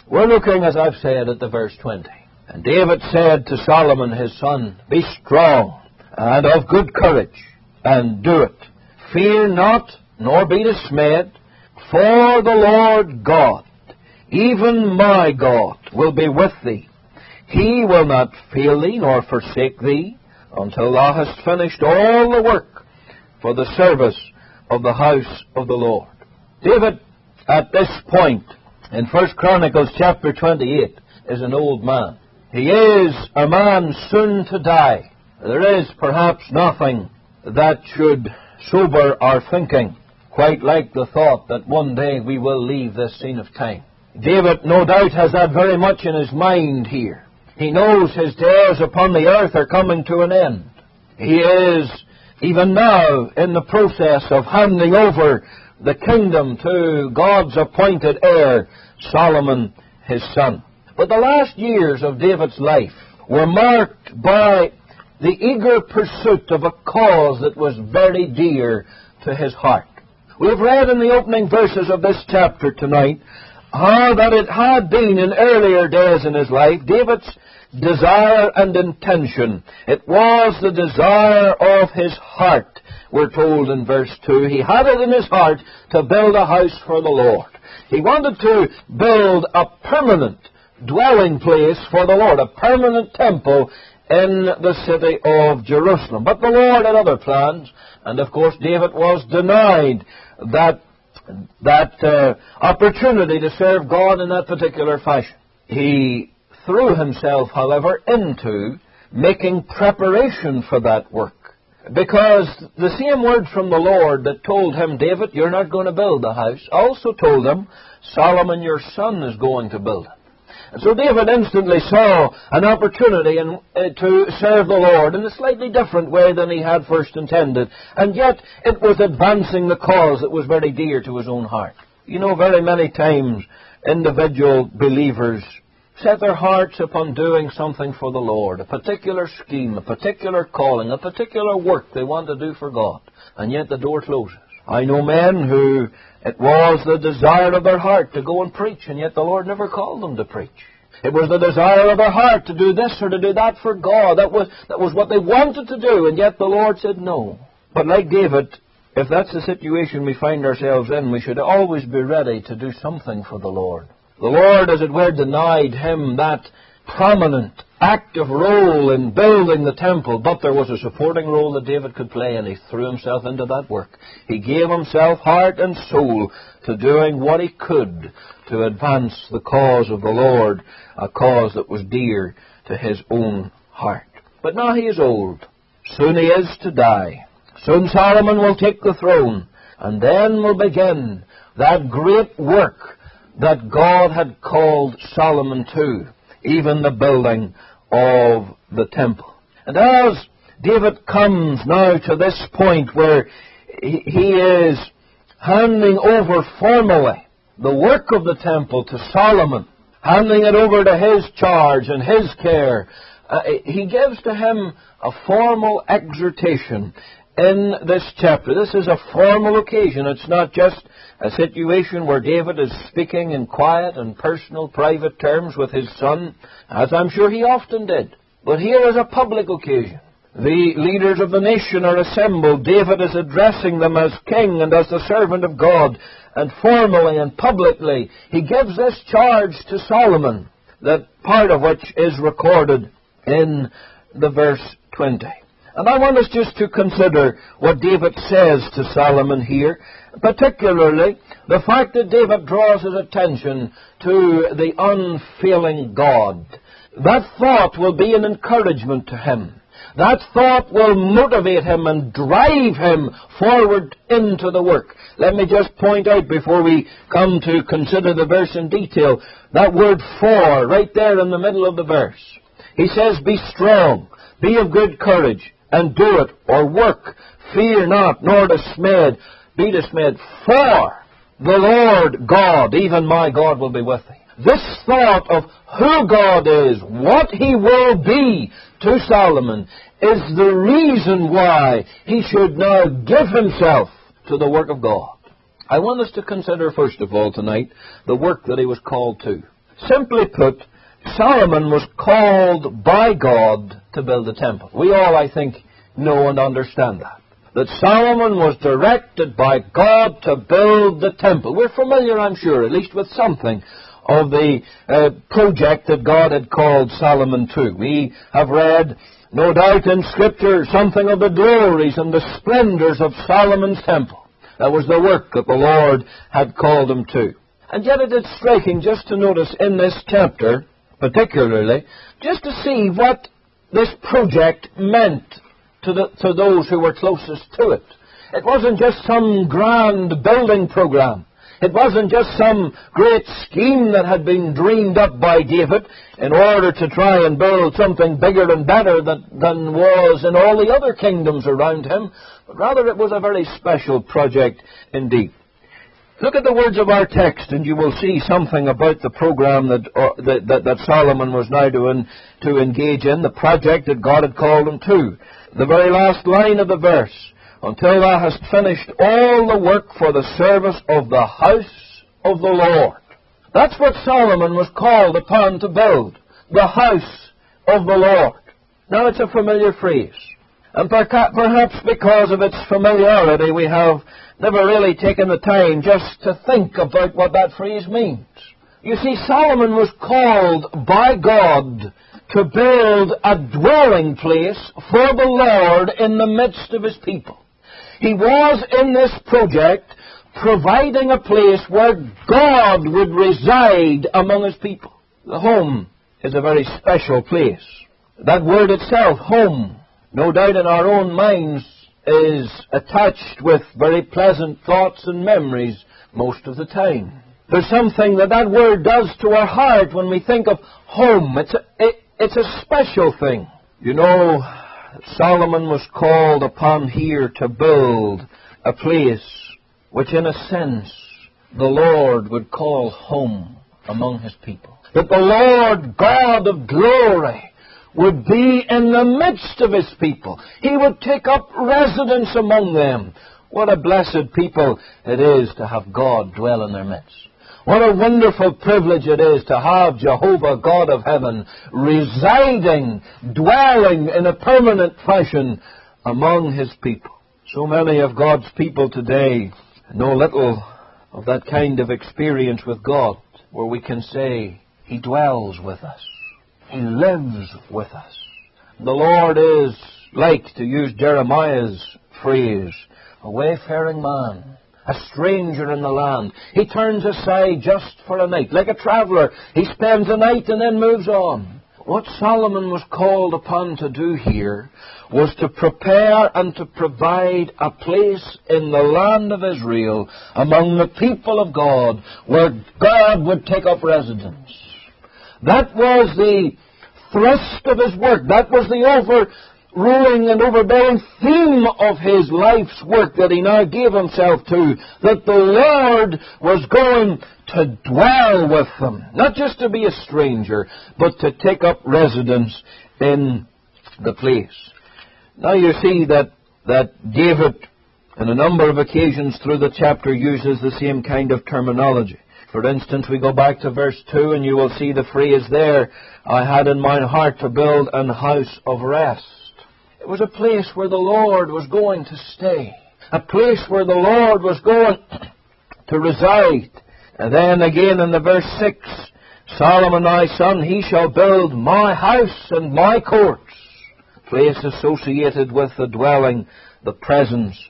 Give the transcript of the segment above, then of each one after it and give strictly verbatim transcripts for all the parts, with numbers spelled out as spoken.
We're looking, as I've said, at the verse twenty. And David said to Solomon his son, "Be strong and of good courage, and do it. Fear not, nor be dismayed, for the Lord God, even my God, will be with thee. He will not fail thee, nor forsake thee, until thou hast finished all the work for the service of the house of the Lord." David, at this point, in First Chronicles chapter twenty-eight, is an old man. He is a man soon to die. There is perhaps nothing that should sober our thinking, quite like the thought that one day we will leave this scene of time. David, no doubt, has that very much in his mind here. He knows his days upon the earth are coming to an end. He is, even now, in the process of handing over the kingdom to God's appointed heir, Solomon, his son. But the last years of David's life were marked by the eager pursuit of a cause that was very dear to his heart. We have read in the opening verses of this chapter tonight how that it had been in earlier days in his life David's desire and intention. It was the desire of his heart, we're told in verse two. He had it in his heart to build a house for the Lord. He wanted to build a permanent dwelling place for the Lord, a permanent temple in the city of Jerusalem. But the Lord had other plans, and of course David was denied that that uh, opportunity to serve God in that particular fashion. He threw himself, however, into making preparation for that work, because the same word from the Lord that told him, "David, you're not going to build the house," also told him, "Solomon, your son, is going to build it." And so David instantly saw an opportunity in, uh, to serve the Lord in a slightly different way than he had first intended. And yet it was advancing the cause that was very dear to his own heart. You know, very many times individual believers set their hearts upon doing something for the Lord, a particular scheme, a particular calling, a particular work they want to do for God. And yet the door closes. I know men who it was the desire of their heart to go and preach, and yet the Lord never called them to preach. It was the desire of their heart to do this or to do that for God. That was, that was what they wanted to do, and yet the Lord said no. But like David, if that's the situation we find ourselves in, we should always be ready to do something for the Lord. The Lord, as it were, denied him that prominent, active role in building the temple, but there was a supporting role that David could play, and he threw himself into that work. He gave himself heart and soul to doing what he could to advance the cause of the Lord, a cause that was dear to his own heart. But now he is old. Soon he is to die. Soon Solomon will take the throne, and then will begin that great work that God had called Solomon to, even the building of the temple. And as David comes now to this point where he is handing over formally the work of the temple to Solomon, handing it over to his charge and his care, uh, he gives to him a formal exhortation in this chapter. This is a formal occasion. It's not just a situation where David is speaking in quiet and personal, private terms with his son, as I'm sure he often did. But here is a public occasion. The leaders of the nation are assembled. David is addressing them as king and as the servant of God. And formally and publicly, he gives this charge to Solomon, that part of which is recorded in the verse twenty. And I want us just to consider what David says to Solomon here, particularly the fact that David draws his attention to the unfailing God. That thought will be an encouragement to him. That thought will motivate him and drive him forward into the work. Let me just point out before we come to consider the verse in detail, that word "for," right there in the middle of the verse. He says, "Be strong, be of good courage, and do it," or work. "Fear not, nor dismayed, be dismayed, for the Lord God, even my God, will be with thee." This thought of who God is, what He will be to Solomon, is the reason why he should now give himself to the work of God. I want us to consider, first of all, tonight, the work that he was called to. Simply put, Solomon was called by God to build the temple. We all, I think, know and understand that. That Solomon was directed by God to build the temple. We're familiar, I'm sure, at least with something of the uh, project that God had called Solomon to. We have read, no doubt in Scripture, something of the glories and the splendors of Solomon's temple. That was the work that the Lord had called him to. And yet it is striking just to notice in this chapter, particularly, just to see what this project meant to, the, to those who were closest to it. It wasn't just some grand building program. It wasn't just some great scheme that had been dreamed up by David in order to try and build something bigger and better than, than was in all the other kingdoms around him, but rather it was a very special project indeed. Look at the words of our text, and you will see something about the program that, uh, that, that, that Solomon was now doing to engage in, the project that God had called him to. The very last line of the verse, until thou hast finished all the work for the service of the house of the Lord. That's what Solomon was called upon to build, the house of the Lord. Now it's a familiar phrase, and perhaps because of its familiarity we have never really taken the time just to think about what that phrase means. You see, Solomon was called by God to build a dwelling place for the Lord in the midst of his people. He was in this project providing a place where God would reside among his people. The home is a very special place. That word itself, home, no doubt in our own minds, is attached with very pleasant thoughts and memories most of the time. There's something that that word does to our heart when we think of home. It's a, it, it's a special thing. You know, Solomon was called upon here to build a place which in a sense the Lord would call home among his people. That the Lord God of glory would be in the midst of his people. He would take up residence among them. What a blessed people it is to have God dwell in their midst. What a wonderful privilege it is to have Jehovah God of heaven residing, dwelling in a permanent fashion among his people. So many of God's people today know little of that kind of experience with God, where we can say, he dwells with us. He lives with us. The Lord is like, to use Jeremiah's phrase, a wayfaring man, a stranger in the land. He turns aside just for a night. Like a traveller, he spends a night and then moves on. What Solomon was called upon to do here was to prepare and to provide a place in the land of Israel among the people of God where God would take up residence. That was the thrust of his work. That was the overruling and overbearing theme of his life's work that he now gave himself to, that the Lord was going to dwell with them. Not just to be a stranger, but to take up residence in the place. Now you see that, that David, on a number of occasions through the chapter, uses the same kind of terminology. For instance, we go back to verse two and you will see the phrase there, I had in my heart to build an house of rest. It was a place where the Lord was going to stay. A place where the Lord was going to reside. And then again in the verse six, Solomon thy son, he shall build my house and my courts. A place associated with the dwelling, the presence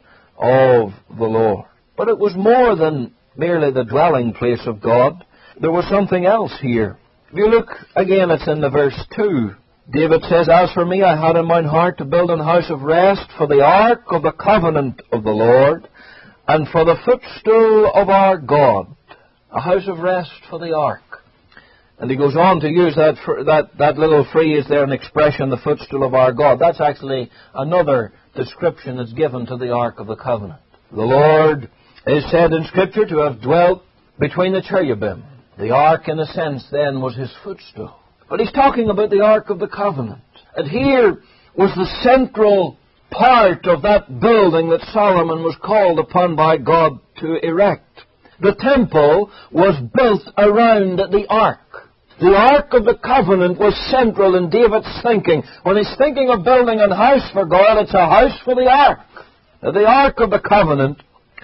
of the Lord. But it was more than merely the dwelling place of God. There was something else here. If you look again, it's in the verse two. David says, as for me, I had in mine heart to build an house of rest for the ark of the covenant of the Lord, and for the footstool of our God. A house of rest for the ark. And he goes on to use that, that, that little phrase there, an expression, the footstool of our God. That's actually another description that's given to the ark of the covenant. The Lord is said in Scripture to have dwelt between the cherubim. The ark, in a sense, then, was his footstool. But he's talking about the ark of the covenant. And here was the central part of that building that Solomon was called upon by God to erect. The temple was built around the ark. The Ark of the Covenant was central in David's thinking. When he's thinking of building a house for God, it's a house for the Ark. The Ark of the Covenant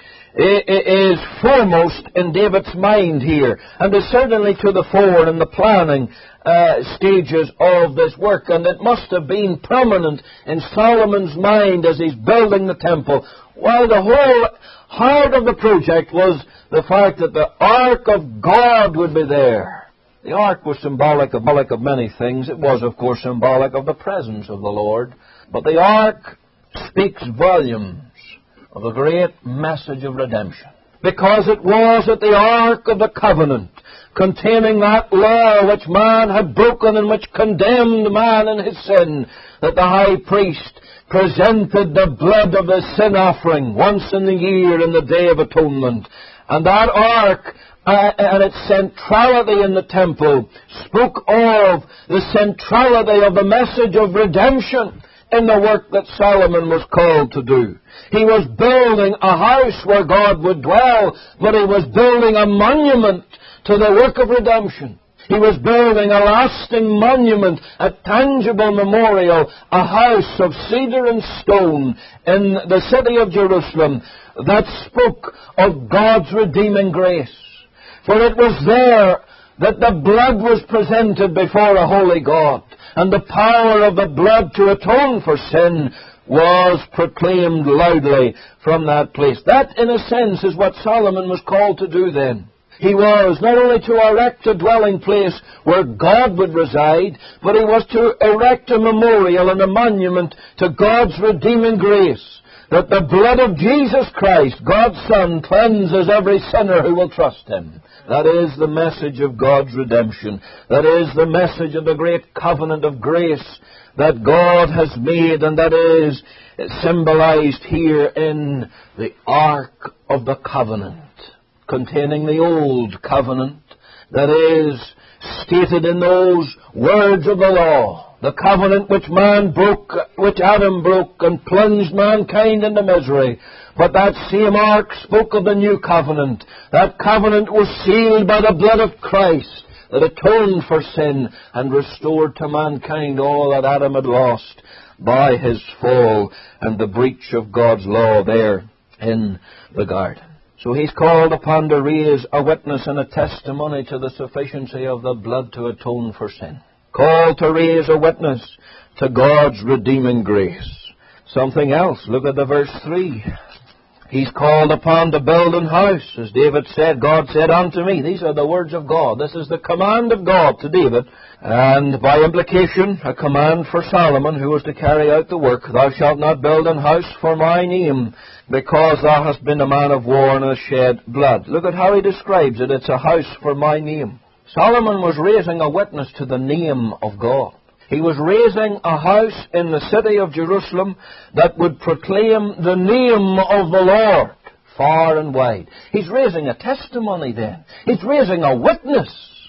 is foremost in David's mind here, and is certainly to the fore in the planning uh, stages of this work, and it must have been prominent in Solomon's mind as he's building the temple, while the whole heart of the project was the fact that the Ark of God would be there. The Ark was symbolic of, symbolic of many things. It was, of course, symbolic of the presence of the Lord, but the Ark speaks volumes of the great message of redemption, because it was at the Ark of the Covenant, containing that law which man had broken and which condemned man in his sin, that the high priest presented the blood of the sin offering once in the year in the Day of Atonement. And that Ark uh, and its centrality in the temple spoke of the centrality of the message of redemption in the work that Solomon was called to do. He was building a house where God would dwell, but he was building a monument to the work of redemption. He was building a lasting monument, a tangible memorial, a house of cedar and stone in the city of Jerusalem that spoke of God's redeeming grace. For it was there that the blood was presented before a holy God, and the power of the blood to atone for sin was proclaimed loudly from that place. That, in a sense, is what Solomon was called to do then. He was not only to erect a dwelling place where God would reside, but he was to erect a memorial and a monument to God's redeeming grace, that the blood of Jesus Christ, God's Son, cleanses every sinner who will trust him. That is the message of God's redemption. That is the message of the great covenant of grace that God has made, and that is symbolized here in the Ark of the Covenant, containing the Old Covenant, that is stated in those words of the law, the covenant which man broke, which Adam broke and plunged mankind into misery. But that same Ark spoke of the new covenant. That covenant was sealed by the blood of Christ, that atoned for sin and restored to mankind all that Adam had lost by his fall and the breach of God's law there in the garden. So he's called upon to raise a witness and a testimony to the sufficiency of the blood to atone for sin. Called to raise a witness to God's redeeming grace. Something else. Look at the verse three. He's called upon to build an house. As David said, God said unto me. These are the words of God. This is the command of God to David. And by implication, a command for Solomon, who was to carry out the work. Thou shalt not build an house for my name, because thou hast been a man of war and hast shed blood. Look at how he describes it. It's a house for my name. Solomon was raising a witness to the name of God. He was raising a house in the city of Jerusalem that would proclaim the name of the Lord far and wide. He's raising a testimony then. He's raising a witness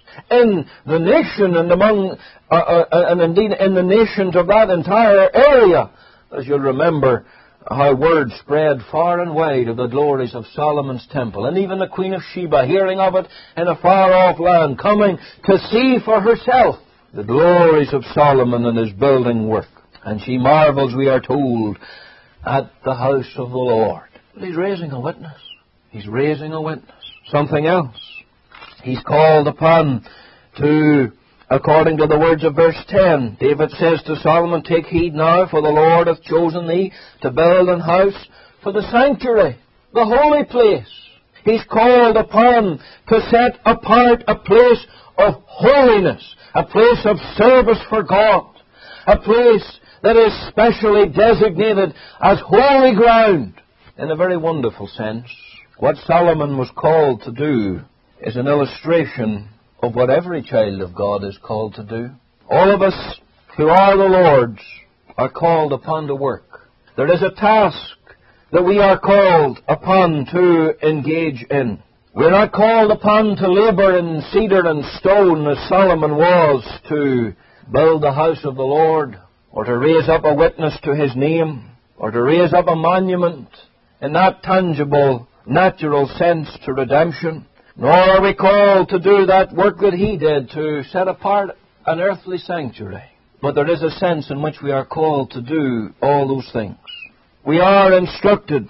in the nation and among, uh, uh, and indeed in the nations of that entire area. As you'll remember, how word spread far and wide of the glories of Solomon's temple, and even the Queen of Sheba, hearing of it in a far-off land, coming to see for herself the glories of Solomon and his building work. And she marvels, we are told, at the house of the Lord. But he's raising a witness. He's raising a witness. Something else. He's called upon to, according to the words of verse ten, David says to Solomon, Take heed now, for the Lord hath chosen thee to build an house for the sanctuary, the holy place. He's called upon to set apart a place of holiness, a place of service for God, a place that is specially designated as holy ground. In a very wonderful sense, what Solomon was called to do is an illustration of what every child of God is called to do. All of us who are the Lord's are called upon to work. There is a task that we are called upon to engage in. We're not called upon to labor in cedar and stone as Solomon was to build the house of the Lord, or to raise up a witness to his name, or to raise up a monument in that tangible, natural sense to redemption. Nor are we called to do that work that he did, to set apart an earthly sanctuary. But there is a sense in which we are called to do all those things. We are instructed,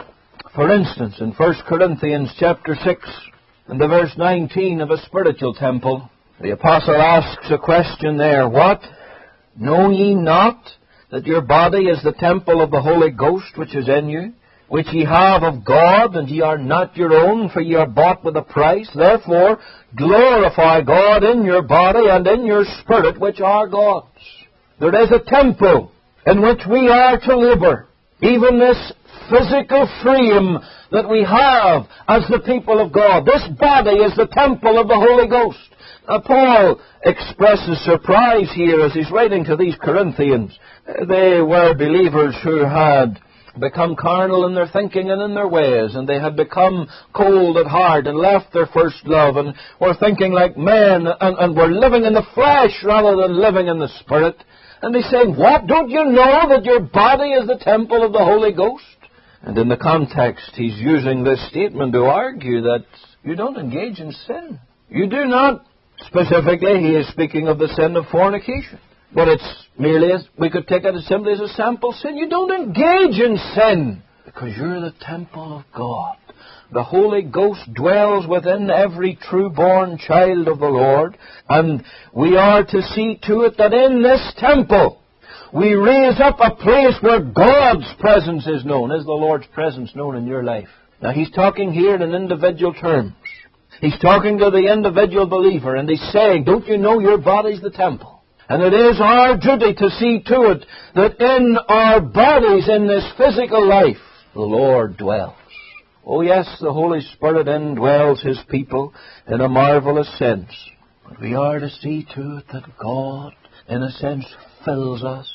for instance, in First Corinthians chapter six, in the verse nineteen, of a spiritual temple. The apostle asks a question there. What? Know ye not that your body is the temple of the Holy Ghost which is in you, which ye have of God, and ye are not your own, for ye are bought with a price? Therefore glorify God in your body and in your spirit, which are God's. There is a temple in which we are to labor. Even this physical frame that we have as the people of God, this body is the temple of the Holy Ghost. Now, Paul expresses surprise here as he's writing to these Corinthians. They were believers who had become carnal in their thinking and in their ways, and they had become cold at heart and left their first love and were thinking like men and, and were living in the flesh rather than living in the Spirit. And he's saying, what? Don't you know that your body is the temple of the Holy Ghost? And in the context, he's using this statement to argue that you don't engage in sin. You do not. Specifically, he is speaking of the sin of fornication. But it's merely, as we could take it as simply as a sample sin. You don't engage in sin because you're the temple of God. The Holy Ghost dwells within every true-born child of the Lord, and we are to see to it that in this temple we raise up a place where God's presence is known. Is the Lord's presence known in your life? Now, he's talking here in individual terms. He's talking to the individual believer, and he's saying, don't you know your body's the temple? And it is our duty to see to it that in our bodies, in this physical life, the Lord dwells. Oh yes, the Holy Spirit indwells His people in a marvelous sense. But we are to see to it that God, in a sense, fills us,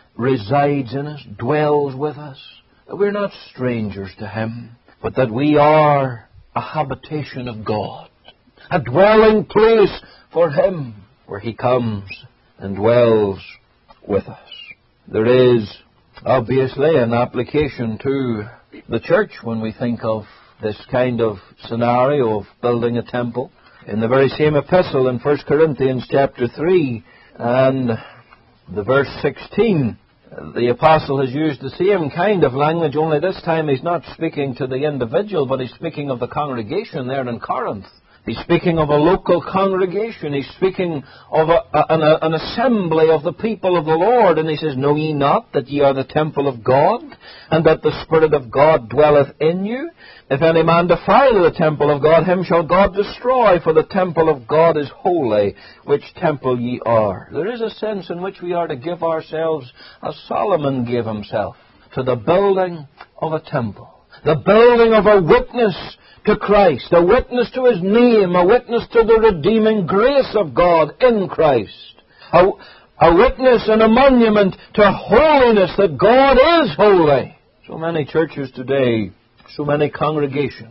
resides in us, dwells with us. That we're not strangers to Him, but that we are a habitation of God, a dwelling place for Him, where He comes and dwells with us. There is obviously an application to the church when we think of this kind of scenario of building a temple. In the very same epistle in First Corinthians chapter three and the verse sixteen, the apostle has used the same kind of language, only this time he's not speaking to the individual, but he's speaking of the congregation there in Corinth. He's speaking of a local congregation. He's speaking of a, a, an, a, an assembly of the people of the Lord. And he says, know ye not that ye are the temple of God, and that the Spirit of God dwelleth in you? If any man defile the temple of God, him shall God destroy, for the temple of God is holy, which temple ye are. There is a sense in which we are to give ourselves, as Solomon gave himself, to the building of a temple, the building of a witness to Christ, a witness to His name, a witness to the redeeming grace of God in Christ, a, a witness and a monument to holiness, that God is holy. So many churches today, so many congregations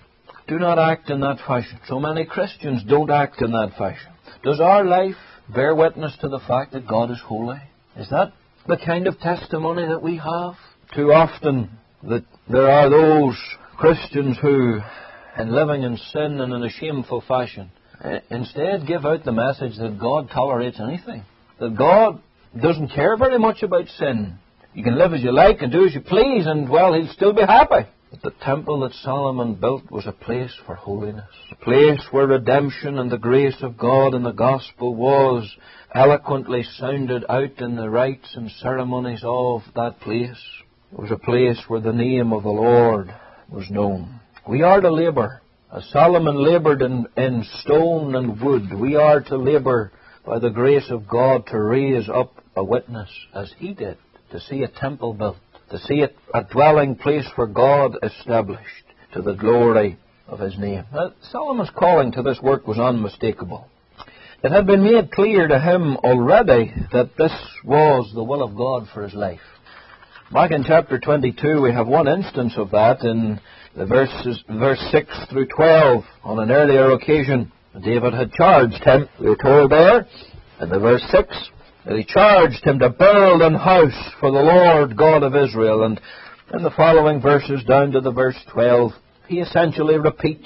do not act in that fashion. So many Christians don't act in that fashion. Does our life bear witness to the fact that God is holy? Is that the kind of testimony that we have? Too often that there are those Christians who, in living in sin and in a shameful fashion, instead give out the message that God tolerates anything, that God doesn't care very much about sin. You can live as you like and do as you please, and, well, He'll still be happy. But the temple that Solomon built was a place for holiness, a place where redemption and the grace of God in the gospel was eloquently sounded out in the rites and ceremonies of that place. It was a place where the name of the Lord was known. We are to labour. As Solomon laboured in, in stone and wood, we are to labour by the grace of God to raise up a witness, as he did, to see a temple built, to see it a dwelling place for God established, to the glory of His name. Now, Solomon's calling to this work was unmistakable. It had been made clear to him already that this was the will of God for his life. Back in chapter twenty-two, we have one instance of that in the verses, verse six through twelve. On an earlier occasion, David had charged him, we are told there, in the verse six, that he charged him to build an house for the Lord God of Israel. And in the following verses, down to the verse twelve, he essentially repeats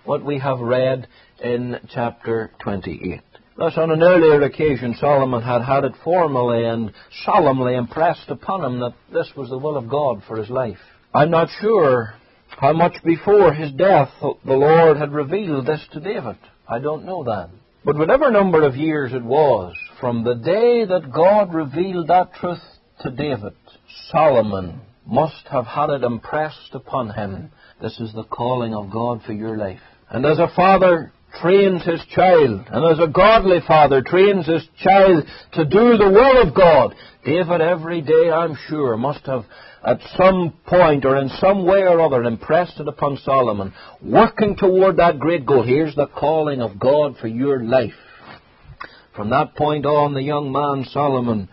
what we have read in chapter twenty-eight. Thus, on an earlier occasion, Solomon had had it formally and solemnly impressed upon him that this was the will of God for his life. I'm not sure how much before his death the Lord had revealed this to David. I don't know that. But whatever number of years it was, from the day that God revealed that truth to David, Solomon must have had it impressed upon him. This is the calling of God for your life. And as a father trains his child, and as a godly father trains his child to do the will of God, David every day, I'm sure, must have at some point or in some way or other impressed it upon Solomon, working toward that great goal. Here's the calling of God for your life. From that point on, the young man Solomon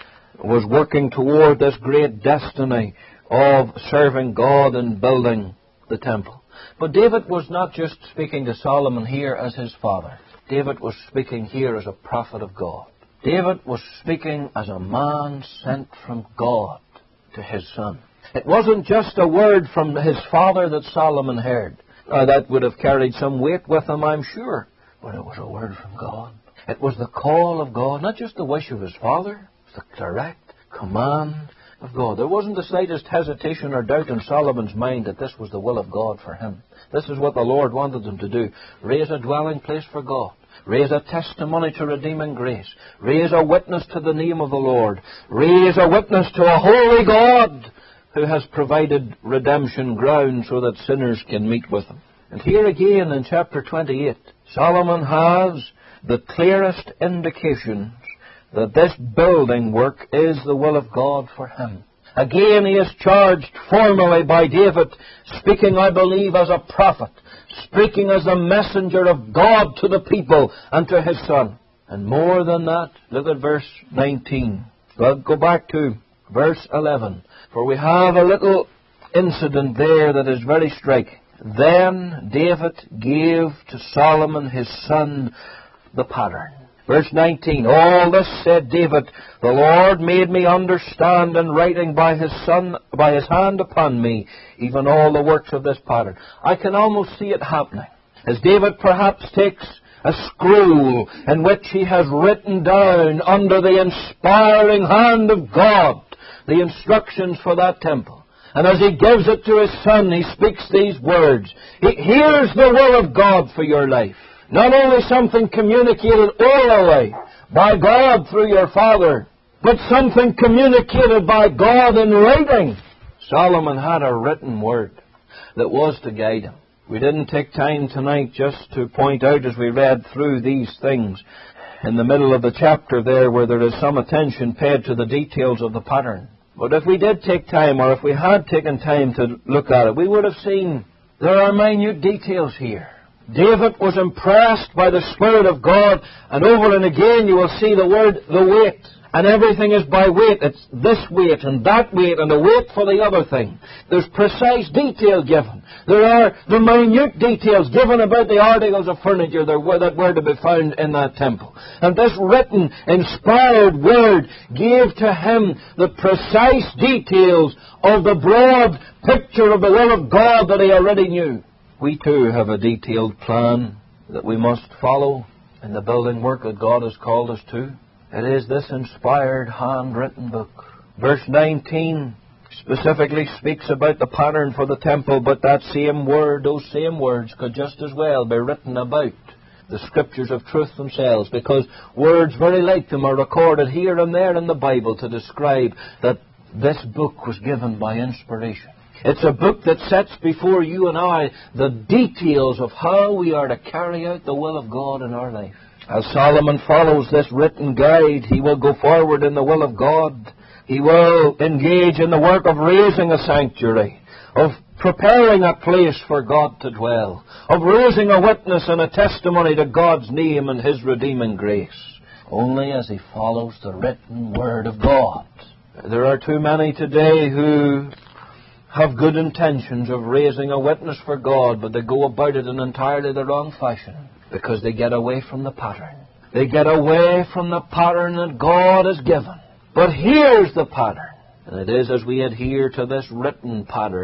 was working toward this great destiny of serving God and building the temple. But David was not just speaking to Solomon here as his father. David was speaking here as a prophet of God. David was speaking as a man sent from God to his son. It wasn't just a word from his father that Solomon heard. Uh, that would have carried some weight with him, I'm sure. But it was a word from God. It was the call of God, not just the wish of his father. It was the direct command of God. There wasn't the slightest hesitation or doubt in Solomon's mind that this was the will of God for him. This is what the Lord wanted him to do. Raise a dwelling place for God. Raise a testimony to redeeming grace. Raise a witness to the name of the Lord. Raise a witness to a holy God who has provided redemption ground so that sinners can meet with him. And here again in chapter twenty-eight, Solomon has the clearest indications that this building work is the will of God for him. Again, he is charged formally by David, speaking, I believe, as a prophet, speaking as a messenger of God to the people and to his son. And more than that, look at verse nineteen. Well, go back to verse eleven, for we have a little incident there that is very striking. Then David gave to Solomon his son the pattern. Verse nineteen, all this said David, the Lord made me understand in writing by his son, by his hand upon me, even all the works of this pattern. I can almost see it happening. As David perhaps takes a scroll in which he has written down under the inspiring hand of God the instructions for that temple. And as he gives it to his son, he speaks these words. Here's the will of God for your life. Not only something communicated orally by God through your father, but something communicated by God in writing. Solomon had a written word that was to guide him. We didn't take time tonight just to point out as we read through these things in the middle of the chapter there where there is some attention paid to the details of the pattern. But if we did take time, or if we had taken time to look at it, we would have seen there are minute details here. David was impressed by the Spirit of God, and over and again you will see the word, the weight. And everything is by weight. It's this weight and that weight and a weight for the other thing. There's precise detail given. There are the minute details given about the articles of furniture that were, that were to be found in that temple. And this written, inspired word gave to him the precise details of the broad picture of the will of God that he already knew. We too have a detailed plan that we must follow in the building work that God has called us to. It is this inspired, handwritten book. Verse nineteen specifically speaks about the pattern for the temple, but that same word, those same words, could just as well be written about the Scriptures of truth themselves, because words very like them are recorded here and there in the Bible to describe that this book was given by inspiration. It's a book that sets before you and I the details of how we are to carry out the will of God in our life. As Solomon follows this written guide, he will go forward in the will of God. He will engage in the work of raising a sanctuary, of preparing a place for God to dwell, of raising a witness and a testimony to God's name and His redeeming grace, only as he follows the written Word of God. There are too many today who have good intentions of raising a witness for God, but they go about it in entirely the wrong fashion, because they get away from the pattern. They get away from the pattern that God has given. But here's the pattern. And it is as we adhere to this written pattern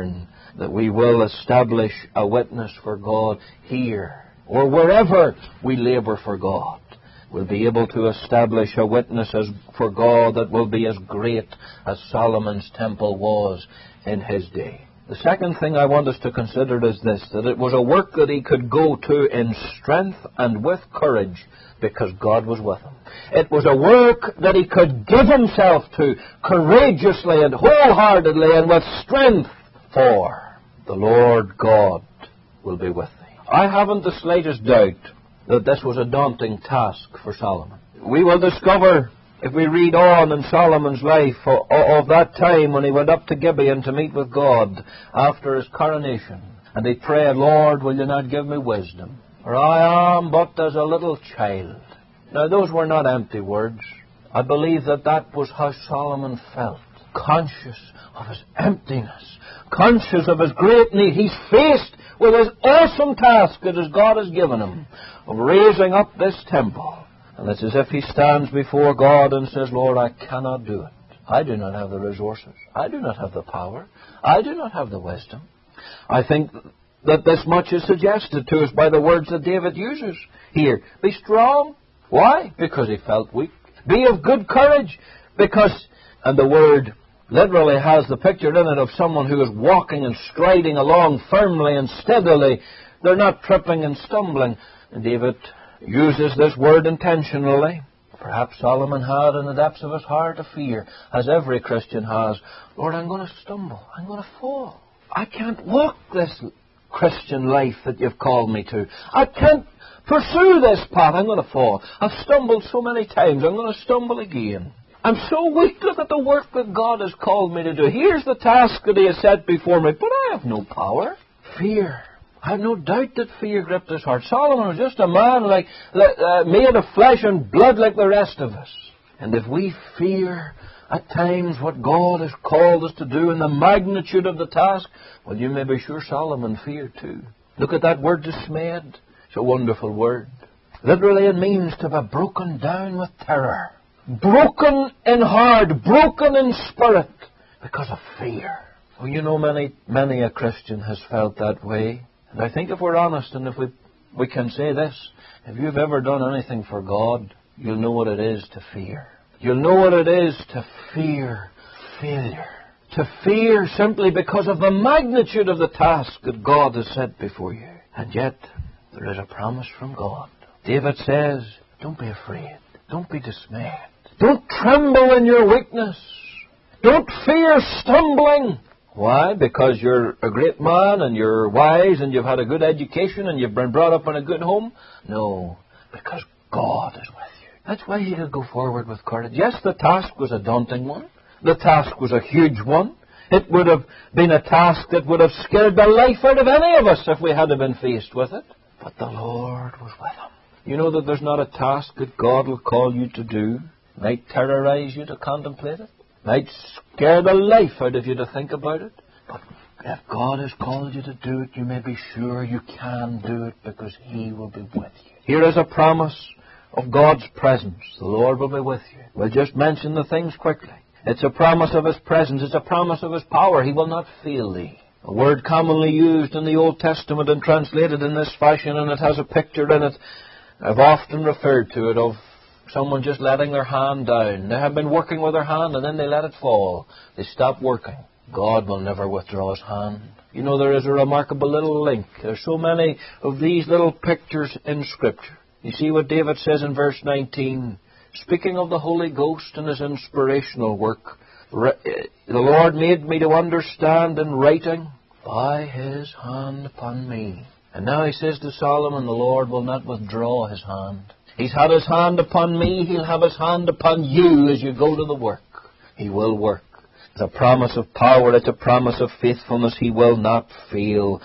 that we will establish a witness for God here, or wherever we labor for God. We'll be able to establish a witness as for God that will be as great as Solomon's temple was in his day. The second thing I want us to consider is this, that it was a work that he could go to in strength and with courage because God was with him. It was a work that he could give himself to courageously and wholeheartedly and with strength, for the Lord God will be with thee. I haven't the slightest doubt that this was a daunting task for Solomon. We will discover, if we read on in Solomon's life of, of that time when he went up to Gibeon to meet with God after his coronation, and he prayed, Lord, will you not give me wisdom? For I am but as a little child. Now, those were not empty words. I believe that that was how Solomon felt, conscious of his emptiness, conscious of his great need. He's faced with his awesome task that his God has given him of raising up this temple. And it's as if he stands before God and says, Lord, I cannot do it. I do not have the resources. I do not have the power. I do not have the wisdom. I think that this much is suggested to us by the words that David uses here. Be strong. Why? Because he felt weak. Be of good courage. Because, and the word literally has the picture in it of someone who is walking and striding along firmly and steadily. They're not tripping and stumbling. And David uses this word intentionally. Perhaps Solomon had in the depths of his heart a fear, as every Christian has. Lord, I'm going to stumble. I'm going to fall. I can't walk this Christian life that you've called me to. I can't pursue this path. I'm going to fall. I've stumbled so many times. I'm going to stumble again. I'm so weak. Look at the work that God has called me to do. Here's the task that He has set before me, but I have no power. Fear. I have no doubt that fear gripped his heart. Solomon was just a man like, like uh, made of flesh and blood like the rest of us. And if we fear at times what God has called us to do and the magnitude of the task, well, you may be sure Solomon feared too. Look at that word dismayed. It's a wonderful word. Literally it means to be broken down with terror. Broken in heart, broken in spirit because of fear. Well, you know, many, many a Christian has felt that way. And I think if we're honest and if we, we can say this, if you've ever done anything for God, you'll know what it is to fear. You'll know what it is to fear failure. To fear simply because of the magnitude of the task that God has set before you. And yet, there is a promise from God. David says, don't be afraid. Don't be dismayed. Don't tremble in your weakness. Don't fear stumbling. Why? Because you're a great man and you're wise and you've had a good education and you've been brought up in a good home? No, because God is with you. That's why you could go forward with courage. Yes, the task was a daunting one. The task was a huge one. It would have been a task that would have scared the life out of any of us if we had been faced with it. But the Lord was with him. You know that there's not a task that God will call you to do, might terrorize you to contemplate it, might scare the life out of you to think about it. But if God has called you to do it, you may be sure you can do it because He will be with you. Here is a promise of God's presence. The Lord will be with you. We'll just mention the things quickly. It's a promise of His presence. It's a promise of His power. He will not fail thee. A word commonly used in the Old Testament and translated in this fashion, and it has a picture in it. I've often referred to it of someone just letting their hand down. They have been working with their hand and then they let it fall. They stop working. God will never withdraw His hand. You know, there is a remarkable little link. There's so many of these little pictures in Scripture. You see what David says in verse nineteen. Speaking of the Holy Ghost and His inspirational work, the Lord made me to understand in writing by His hand upon me. And now he says to Solomon, the Lord will not withdraw His hand. He's had His hand upon me. He'll have His hand upon you as you go to the work. He will work. It's a promise of power. It's a promise of faithfulness. He will not fail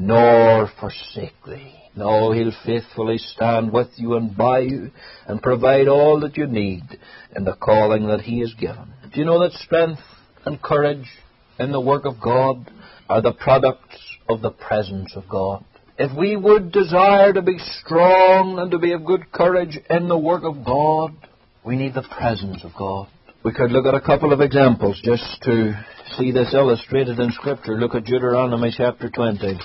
nor forsake thee. No, He'll faithfully stand with you and by you and provide all that you need in the calling that He has given. Do you know that strength and courage in the work of God are the products of the presence of God? If we would desire to be strong and to be of good courage in the work of God, we need the presence of God. We could look at a couple of examples just to see this illustrated in Scripture. Look at Deuteronomy chapter twenty.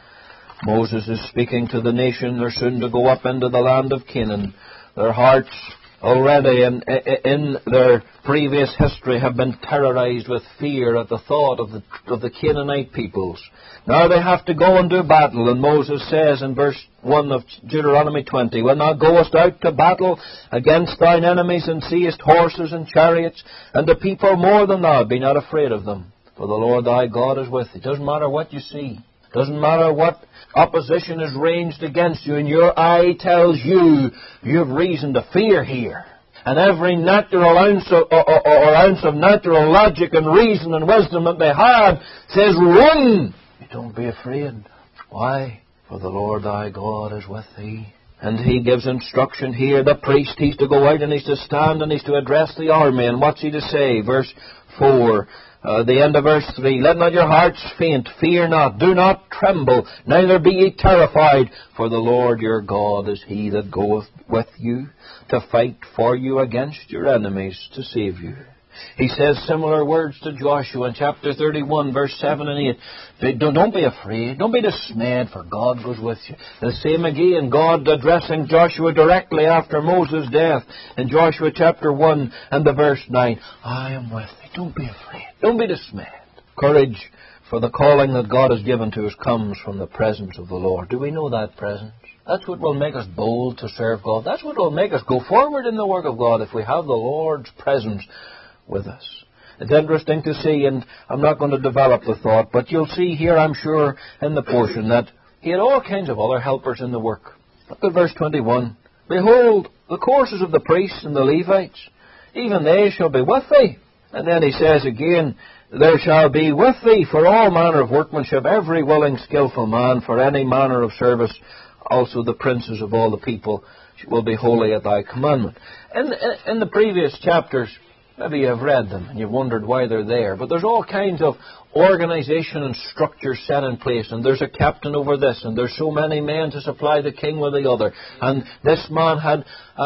Moses is speaking to the nation. They're soon to go up into the land of Canaan. Their hearts already in, in their previous history have been terrorized with fear at the thought of the, of the Canaanite peoples. Now they have to go and do battle, and Moses says in verse one of Deuteronomy twenty, "When thou goest out to battle against thine enemies, and seest horses and chariots, and the people more than thou, be not afraid of them, for the Lord thy God is with thee." It doesn't matter what you see. It doesn't matter what opposition is ranged against you, and your eye tells you you have reason to fear here. And every natural ounce of, or, or, or ounce of natural logic and reason and wisdom that they have says, run! Don't be afraid. Why? For the Lord thy God is with thee. And he gives instruction here. The priest, he's to go out and he's to stand and he's to address the army. And what's he to say? Verse four. Uh, the end of verse three. "Let not your hearts faint. Fear not. Do not tremble. Neither be ye terrified. For the Lord your God is he that goeth with you to fight for you against your enemies, to save you." He says similar words to Joshua in chapter thirty-one, verse seven and eight. Don't be afraid. Don't be dismayed, for God goes with you. The same again, God addressing Joshua directly after Moses' death in Joshua chapter one and the verse nine. "I am with thee. Don't be afraid. Don't be dismayed." Courage for the calling that God has given to us comes from the presence of the Lord. Do we know that presence? That's what will make us bold to serve God. That's what will make us go forward in the work of God, if we have the Lord's presence with us. It's interesting to see, and I'm not going to develop the thought, but you'll see here, I'm sure, in the portion, that he had all kinds of other helpers in the work. Look at verse twenty-one. "Behold, the courses of the priests and the Levites, even they shall be with thee." And then he says again, "There shall be with thee for all manner of workmanship, every willing, skillful man, for any manner of service. Also the princes of all the people will be holy at thy commandment." In, in, in the previous chapters, maybe you've read them and you've wondered why they're there. But there's all kinds of organization and structure set in place. And there's a captain over this. And there's so many men to supply the king with the other. And this man had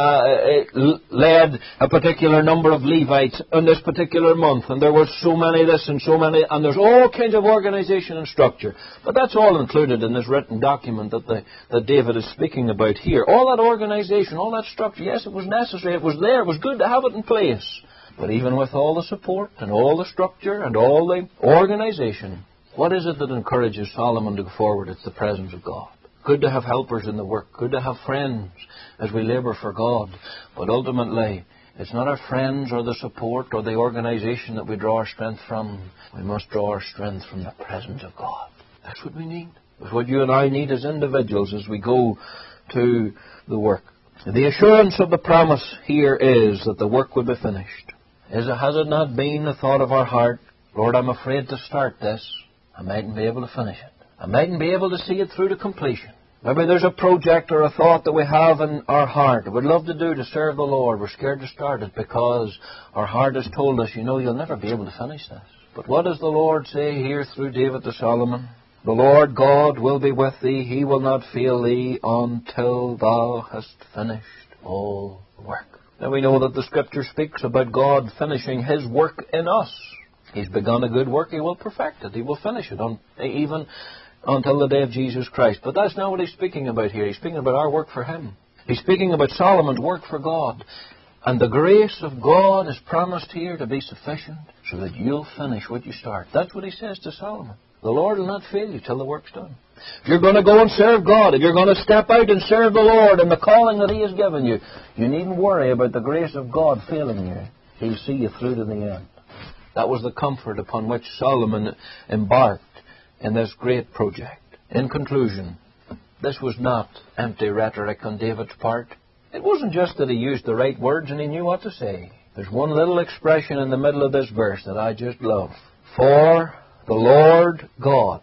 uh, led a particular number of Levites in this particular month. And there was so many this and so many. And there's all kinds of organization and structure. But that's all included in this written document that, the, that David is speaking about here. All that organization, all that structure. Yes, it was necessary. It was there. It was good to have it in place. But even with all the support and all the structure and all the organization, what is it that encourages Solomon to go forward? It's the presence of God. Good to have helpers in the work. Good to have friends as we labor for God. But ultimately, it's not our friends or the support or the organization that we draw our strength from. We must draw our strength from the presence of God. That's what we need. It's what you and I need as individuals as we go to the work. The assurance of the promise here is that the work will be finished. Is it, has it not been the thought of our heart, Lord, I'm afraid to start this. I mightn't be able to finish it. I mightn't be able to see it through to completion. Maybe there's a project or a thought that we have in our heart that we'd love to do to serve the Lord. We're scared to start it because our heart has told us, you know, you'll never be able to finish this. But what does the Lord say here through David to Solomon? "The Lord God will be with thee. He will not fail thee until thou hast finished all the work." Now we know that the Scripture speaks about God finishing His work in us. He's begun a good work, He will perfect it. He will finish it, on, even until the day of Jesus Christ. But that's not what He's speaking about here. He's speaking about our work for Him. He's speaking about Solomon's work for God. And the grace of God is promised here to be sufficient so that you'll finish what you start. That's what He says to Solomon. The Lord will not fail you till the work's done. If you're going to go and serve God, if you're going to step out and serve the Lord in the calling that He has given you, you needn't worry about the grace of God failing you. He'll see you through to the end. That was the comfort upon which Solomon embarked in this great project. In conclusion, this was not empty rhetoric on David's part. It wasn't just that he used the right words and he knew what to say. There's one little expression in the middle of this verse that I just love. "For the Lord God,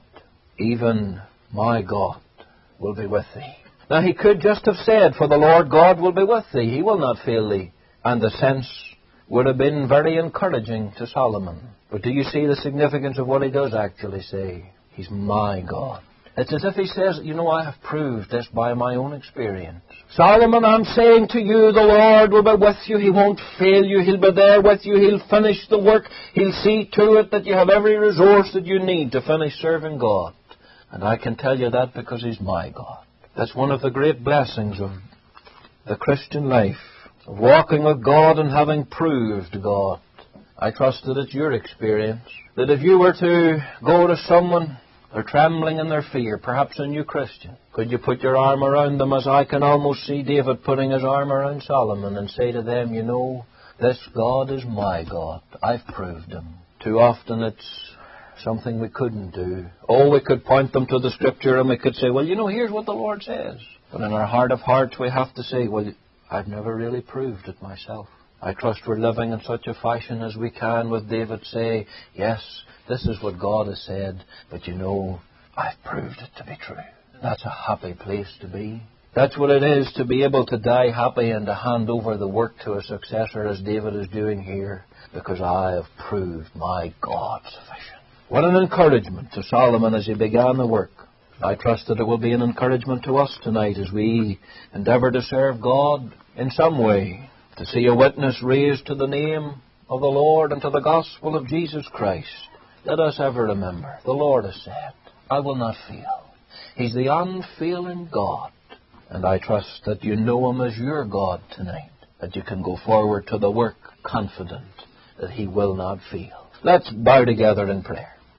even my God, will be with thee." Now he could just have said, "For the Lord God will be with thee. He will not fail thee." And the sense would have been very encouraging to Solomon. But do you see the significance of what he does actually say? He's my God. It's as if he says, you know, I have proved this by my own experience. Solomon, I'm saying to you, the Lord will be with you. He won't fail you. He'll be there with you. He'll finish the work. He'll see to it that you have every resource that you need to finish serving God. And I can tell you that because He's my God. That's one of the great blessings of the Christian life, of walking with God and having proved God. I trust that it's your experience, that if you were to go to someone, they're trembling in their fear, perhaps a new Christian, could you put your arm around them, as I can almost see David putting his arm around Solomon, and say to them, you know, this God is my God. I've proved Him. Too often it's something we couldn't do. Oh, we could point them to the Scripture and we could say, well, you know, here's what the Lord says. But in our heart of hearts we have to say, well, I've never really proved it myself. I trust we're living in such a fashion as we can with David say, yes, this is what God has said, but you know, I've proved it to be true. That's a happy place to be. That's what it is to be able to die happy and to hand over the work to a successor as David is doing here, because I have proved my God sufficient. What an encouragement to Solomon as he began the work. I trust that it will be an encouragement to us tonight as we endeavour to serve God in some way, to see a witness raised to the name of the Lord and to the gospel of Jesus Christ. Let us ever remember, the Lord has said, I will not fail. He's the unfailing God. And I trust that you know Him as your God tonight, that you can go forward to the work confident that He will not fail. Let's bow together in prayer.